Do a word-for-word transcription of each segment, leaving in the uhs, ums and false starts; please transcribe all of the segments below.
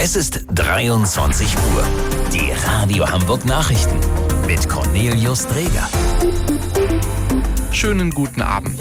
Es ist dreiundzwanzig Uhr. Die Radio Hamburg Nachrichten mit Cornelius Dreger. Schönen guten Abend.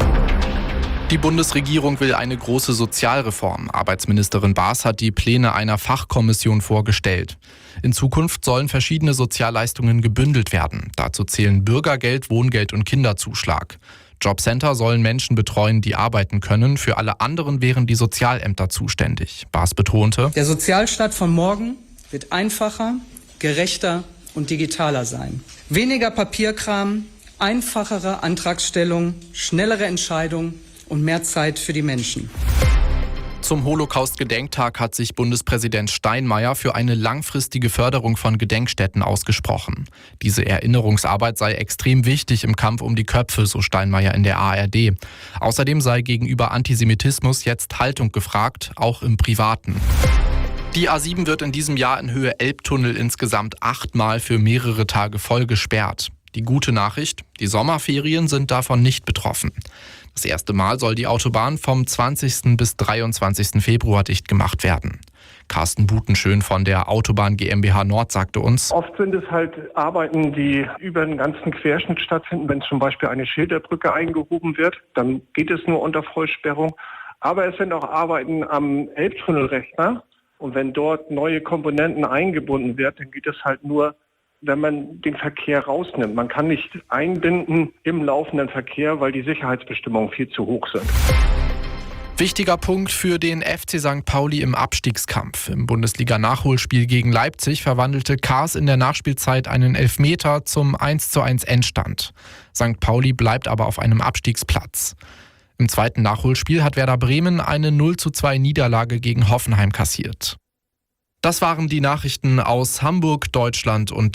Die Bundesregierung will eine große Sozialreform. Arbeitsministerin Baas hat die Pläne einer Fachkommission vorgestellt. In Zukunft sollen verschiedene Sozialleistungen gebündelt werden. Dazu zählen Bürgergeld, Wohngeld und Kinderzuschlag. Jobcenter sollen Menschen betreuen, die arbeiten können. Für alle anderen wären die Sozialämter zuständig. Baas betonte: Der Sozialstaat von morgen wird einfacher, gerechter und digitaler sein. Weniger Papierkram, einfachere Antragstellung, schnellere Entscheidung und mehr Zeit für die Menschen. Zum Holocaust-Gedenktag hat sich Bundespräsident Steinmeier für eine langfristige Förderung von Gedenkstätten ausgesprochen. Diese Erinnerungsarbeit sei extrem wichtig im Kampf um die Köpfe, so Steinmeier in der A R D. Außerdem sei gegenüber Antisemitismus jetzt Haltung gefragt, auch im Privaten. Die A sieben wird in diesem Jahr in Höhe Elbtunnel insgesamt achtmal für mehrere Tage voll gesperrt. Die gute Nachricht: Die Sommerferien sind davon nicht betroffen. Das erste Mal soll die Autobahn vom zwanzigsten bis dreiundzwanzigsten Februar dicht gemacht werden. Carsten Butenschön von der Autobahn GmbH Nord sagte uns: Oft sind es halt Arbeiten, die über den ganzen Querschnitt stattfinden. Wenn zum Beispiel eine Schilderbrücke eingehoben wird, dann geht es nur unter Vollsperrung. Aber es sind auch Arbeiten am Elbtunnelrechner. Und wenn dort neue Komponenten eingebunden wird, dann geht es halt nur, wenn man den Verkehr rausnimmt. Man kann nicht einbinden im laufenden Verkehr, weil die Sicherheitsbestimmungen viel zu hoch sind. Wichtiger Punkt für den F C Sankt Pauli im Abstiegskampf. Im Bundesliga-Nachholspiel gegen Leipzig verwandelte Kaas in der Nachspielzeit einen Elfmeter zum eins zu eins Endstand. Sankt Pauli bleibt aber auf einem Abstiegsplatz. Im zweiten Nachholspiel hat Werder Bremen eine null zu zwei Niederlage gegen Hoffenheim kassiert. Das waren die Nachrichten aus Hamburg, Deutschland und